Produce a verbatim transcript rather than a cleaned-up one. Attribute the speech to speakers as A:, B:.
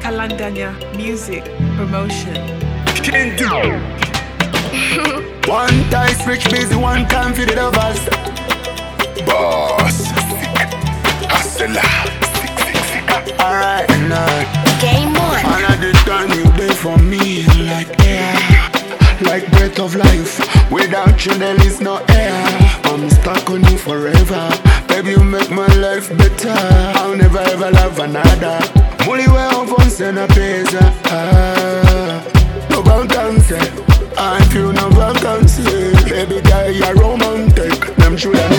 A: Kalandanya Music Promotion.
B: One time rich busy, one time for the lovers.
C: Boss, hustler.
B: Alright, alright.
D: Game on.
B: Another time you be for me like air, like breath of life. Without you there is no air. I'm stuck on you forever. Baby, you make my life better. I'll never ever love another. Only way of once and a pesa. Ah, no vacancy. I feel no vacancy. Baby girl, you're romantic. Them should have